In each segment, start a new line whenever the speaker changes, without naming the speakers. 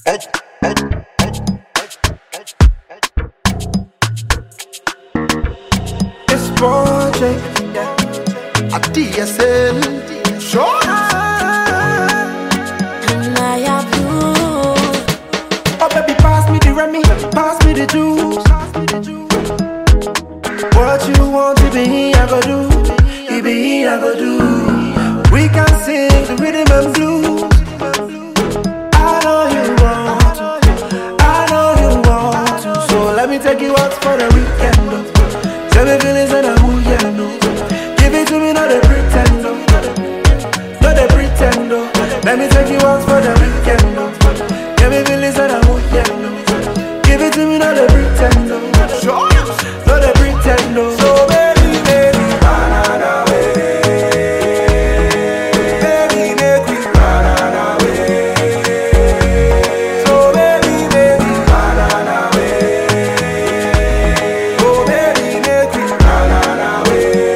It's project, a DSL, sure.
And I have you.
Oh baby, pass me the Remy, pass me the juice. What you want to be, I go do. It be, I go do. We can sing the rhythm and blues. I know you want to, I know you want to. So let me take you out for the weekend. Tell me feelings and I'm who you know. Give it to me, not a pretend, not a pretend. Let me take you out for the weekend. Give me feelings and I'm who you know. Give it to me, not a pretend, not a pretend. So baby, baby, banana way. Baby, make me banana way. So baby, baby, banana way. Oh baby, make me banana way.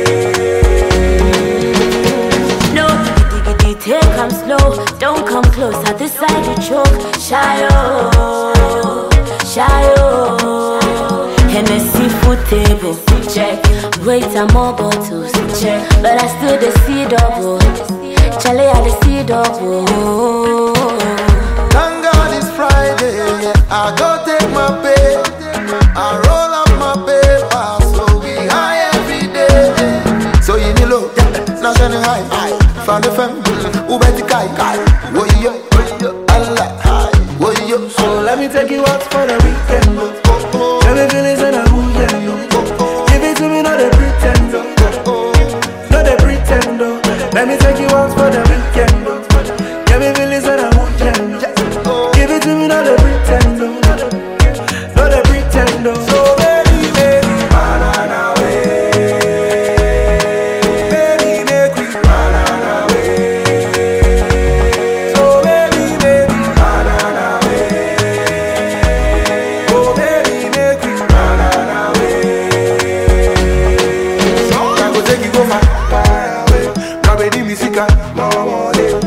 No, diggy, take come slow. Don't come close, I decide to choke. Shy oh, shy oh. Hennessy food table, check. Wait, I'm more bottles, check. But I still the see double. Charlie, I the see double.
Thank God it's Friday. I go take my pay. I roll up my paper. So we high every day. So you need low, now shining high. Found the femme, who bet the guy. Wo yo, Allah, wo yo. So let me take you out for the weekend. Tell me feelings and I'm who you know. Give it to me, not a pretend, not a pretend. Let me take you out for the weekend. Give me feelings and I'm who you know. Give it to me, not a pretend, not a pretend. So baby, baby, banana way. Baby, make me banana way. So baby, baby, banana way. Oh baby, make me banana way. I go take you go far away. Grab it in music, more.